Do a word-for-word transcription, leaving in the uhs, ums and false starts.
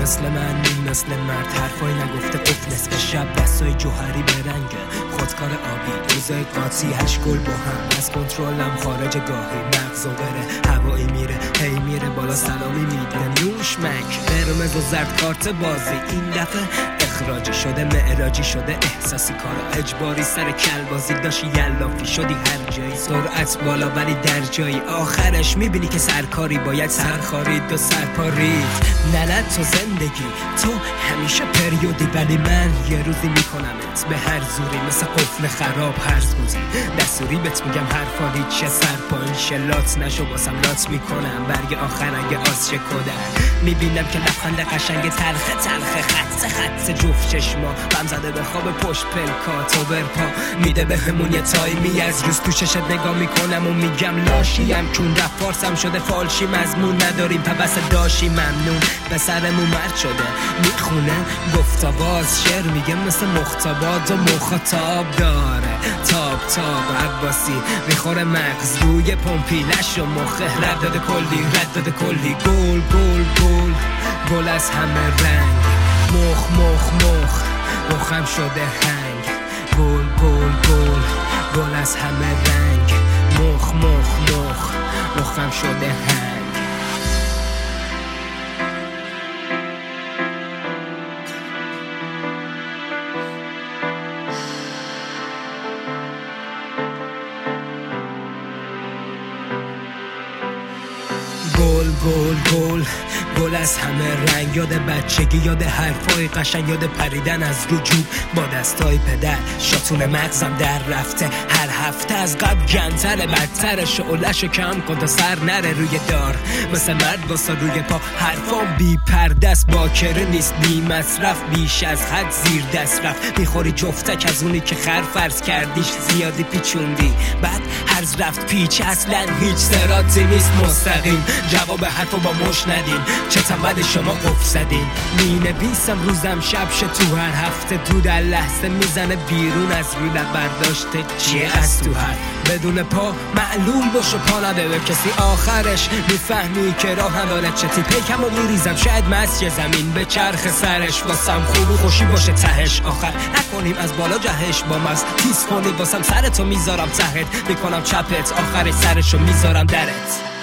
مثل من نی مثل مرد حرفای نگفته قفل نصف شب دستای جوهری به رنگ خودکار آبی روزای قاطی هشت گل با هم از کنترلم خارج گاهی مغز و بره هوایی میره هی میره بالا سلامی میده نوش مک قرمز و زرد کارت بازی این دفعه اخراجی شده معراجی شده احساسی کارا اجباری سر کلبازی داشتی یلافی شدی هر جایی سرعت بالا ولی در جایی آخرش میبینی که سرکاری باید سرخارید و سرپارید نه نه تو زندگی تو همیشه پریودی ولی من یه روزی میکنمت به هر زوری مثل قفل خراب هرز گوزی دستوری بهت میگم حرفا چه سرپایین شلات نشو باسم لات میکنم برگ آخر اگه آس شکودن میبینم که لبخند قشنگ تلخه تلخه خط خط جفت چشما غم زده به خواب پشت پلکا تو برپا میده به همون یه تایمی از روز تو چشت نگاه میکنم و میگم لاشیم چون رفت پارسم شده فالشی مضمون نداریم پبس داشی ممنون به سرمون مرد شده میخونه گفت آواز شعر میگه مثل مختبات و مخاطب داره تاب تاب عباسی میخوره مغز روی پمپیلش و مخه رد داده کلی رد داده کلی گل گل گل گل از همه رنگ مخ مخ مخ مخم شده هنگ گل گل گل گل از همه رنگ مخ مخ مخ مخم شده هنگ گل گل گل گل از همه رنگ یاد بچگی یاد حرفای قشنگ یاد پریدن از رجوع با دستای پدر شاتون مغزم در رفته هر هفته از قبل گنتره بدتر شعله‌شو کم کن تا سر نره روی دار مثل مرد باسا روی پا حرفام بی پردست باکره نیست بی مصرف بیش از حد زیر دست رفت میخوری جفتک از اونی که خر فرض کردیش زیادی پیچوندی بعد هرز رفت پیچ اصلا هیچ سراتی نیست مستقیم جواب حرفو با مش ندین چه تنبل شما قف زدین می نویسم روزم شب شه تو هر هفته تو در لحظه میزنه بیرون از روی لب برداشته چیه از تو هر بدون پا معلوم باشه پا نده به کسی آخرش میفهمی که راه نداره چه پیکم و میریزم شاید مسیح زمین به چرخ سرش واسم خوب و خوشی باشه تهش آخر نکنیم از بالا جهش با مز تیز کنی واسم سرتو میذارم تحت میکنم چپت آخرش سرشو میذارم درت